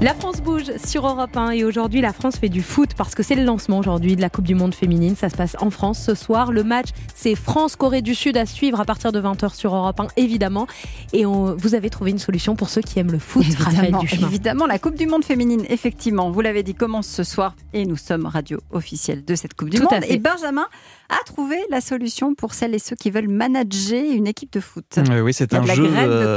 S4: La France bouge sur Europe 1 et aujourd'hui la France fait du foot parce que c'est le lancement aujourd'hui de la Coupe du Monde féminine. Ça se passe en France ce soir. Le match, c'est France-Corée du Sud à suivre à partir de 20h sur Europe 1 évidemment. Et vous avez trouvé une solution pour ceux qui aiment le foot, Raphaël Duchemin.
S3: Évidemment, la Coupe du Monde féminine, effectivement, vous l'avez dit, commence ce soir et nous sommes radio officielle de cette Coupe du Monde. Et Benjamin a trouvé la solution pour celles et ceux qui veulent manager une équipe de foot.
S7: Oui, c'est un jeu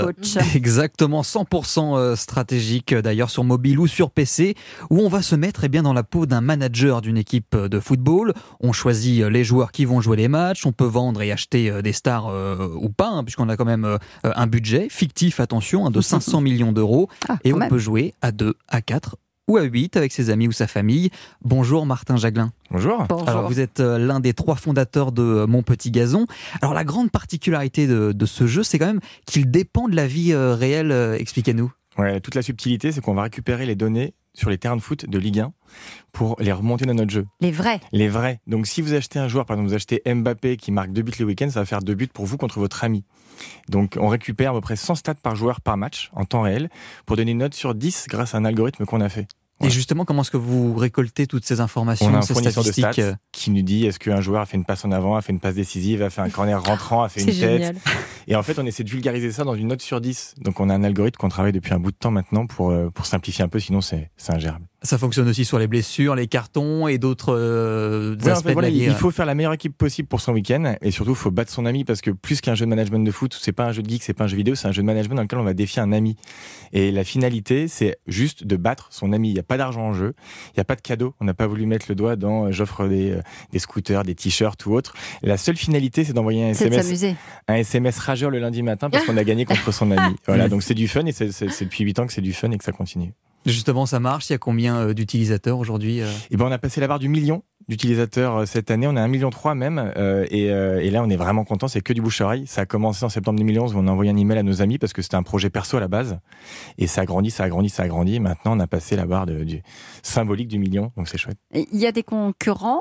S7: exactement 100% stratégique d'ailleurs sur mobile ou sur PC où on va se mettre dans la peau d'un manager d'une équipe de football. On choisit les joueurs qui vont jouer les matchs, on peut vendre et acheter des stars ou pas puisqu'on a quand même un budget fictif, attention, de 500 millions d'euros et on peut jouer à 2, à 4 ou à 8 avec ses amis ou sa famille. Bonjour Martin Jaglin.
S12: Bonjour.
S7: Alors vous êtes l'un des 3 fondateurs de Mon Petit Gazon. Alors la grande particularité de ce jeu, c'est quand même qu'il dépend de la vie réelle. Expliquez-nous.
S12: Ouais, toute la subtilité, c'est qu'on va récupérer les données sur les terrains de foot de Ligue 1 pour les remonter dans notre jeu.
S3: Les vrais.
S12: Les vrais. Donc si vous achetez un joueur, par exemple vous achetez Mbappé qui marque 2 buts le week-end, ça va faire 2 buts pour vous contre votre ami. Donc on récupère à peu près 100 stats par joueur par match en temps réel pour donner une note sur 10 grâce à un algorithme qu'on a fait.
S7: Et justement, comment est-ce que vous récoltez toutes ces informations,
S12: on a un
S7: ces
S12: fournisseur de
S7: statistiques
S12: stats qui nous dit est-ce qu'un joueur a fait une passe en avant, a fait une passe décisive, a fait un corner rentrant, a fait une tête.
S4: Génial.
S12: Et en fait, on essaie de vulgariser ça dans une note sur 10. Donc on a un algorithme qu'on travaille depuis un bout de temps maintenant pour simplifier un peu, sinon c'est ingérable.
S7: Ça fonctionne aussi sur les blessures, les cartons et d'autres aspects de la vie.
S12: Il faut faire la meilleure équipe possible pour son week-end et surtout il faut battre son ami parce que plus qu'un jeu de management de foot, c'est pas un jeu de geek, c'est pas un jeu vidéo, c'est un jeu de management dans lequel on va défier un ami. Et la finalité, c'est juste de battre son ami. Il n'y a pas d'argent en jeu, il n'y a pas de cadeau. On n'a pas voulu mettre le doigt dans j'offre des scooters, des t-shirts ou autre. La seule finalité, c'est d'envoyer un SMS rageur le lundi matin parce qu'on a gagné contre son ami. Voilà, donc c'est du fun et c'est depuis 8 ans que c'est du fun et que ça continue.
S7: Justement, ça marche. Il y a combien d'utilisateurs aujourd'hui
S12: Eh ben, on a passé la barre du million d'utilisateurs cette année. On a 1,3 million même. Et là, on est vraiment content. C'est que du bouche-oreille. Ça a commencé en septembre 2011 où on a envoyé un email à nos amis parce que c'était un projet perso à la base. Et ça a grandi. Maintenant, on a passé la barre du symbolique du million. Donc, c'est chouette.
S3: Il y a des concurrents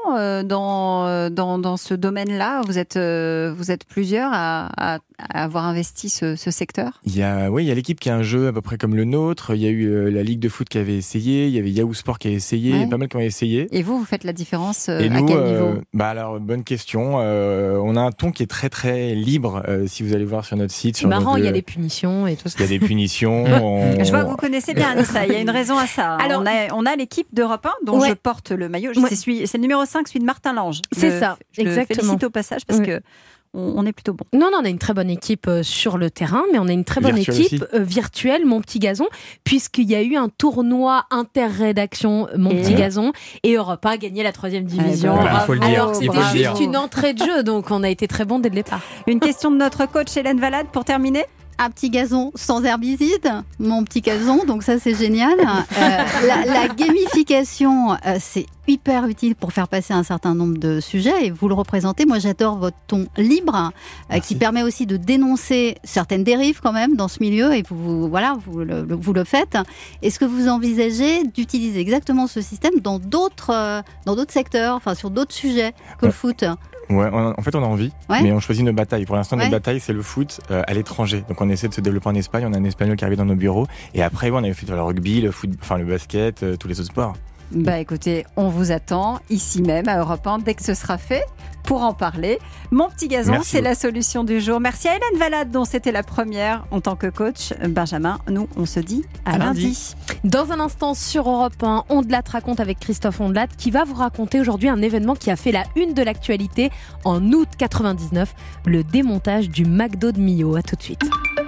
S3: dans ce domaine-là. Vous êtes plusieurs à avoir investi ce secteur.
S12: Il y a l'équipe qui a un jeu à peu près comme le nôtre. Il y a eu la Ligue de foot qui avait essayé. Il y avait Yahoo Sport qui a essayé. Il y a pas mal qui ont essayé.
S3: Et vous faites la différence
S12: et nous,
S3: à quel niveau
S12: alors, bonne question. On a un ton qui est très très libre. Si vous allez voir sur notre site.
S4: C'est marrant, il y a les punitions et tout ça.
S12: Il y a des punitions.
S3: Je vois que vous connaissez bien Anissa. Il y a une raison à ça. Alors, on a l'équipe d'Europe 1 dont je porte le maillot. C'est le numéro 5, celui de Martin Lange.
S4: C'est ça, exactement.
S3: Je le félicite au passage parce que on est plutôt bon.
S4: Non, on a une très bonne équipe sur le terrain, mais on a une très bonne équipe virtuelle, Mon Petit Gazon, puisqu'il y a eu un tournoi interrédaction Mon Petit Gazon, et Europe 1 a gagné la 3e division.
S7: Il faut le dire.
S4: Alors que c'était juste une entrée de jeu, donc on a été très bon dès le départ.
S3: Une question de notre coach Hélène Valade pour terminer.
S6: Un petit gazon sans herbicide, Mon Petit Gazon, donc ça c'est génial. La gamification, c'est hyper utile pour faire passer un certain nombre de sujets et vous le représentez. Moi j'adore votre ton libre qui permet aussi de dénoncer certaines dérives quand même dans ce milieu et vous le faites. Est-ce que vous envisagez d'utiliser exactement ce système dans d'autres secteurs, enfin sur d'autres sujets que le foot ?
S12: Ouais, en fait, on a envie, mais on choisit nos batailles. Pour l'instant, notre bataille, c'est le foot à l'étranger. Donc, on essaie de se développer en Espagne. On a un Espagnol qui arrive dans nos bureaux. Et après, on a fait le rugby, le foot, le basket, tous les autres sports.
S3: Écoutez, on vous attend ici même à Europe 1 dès que ce sera fait pour en parler. Mon Petit Gazon, c'est la solution du jour. Merci à Hélène Valade dont c'était la première en tant que coach. Benjamin, nous, on se dit à lundi.
S4: Dans un instant sur Europe 1, Ondelat raconte avec Christophe Ondelat qui va vous raconter aujourd'hui un événement qui a fait la une de l'actualité en août 99, le démontage du McDo de Millau. À tout de suite.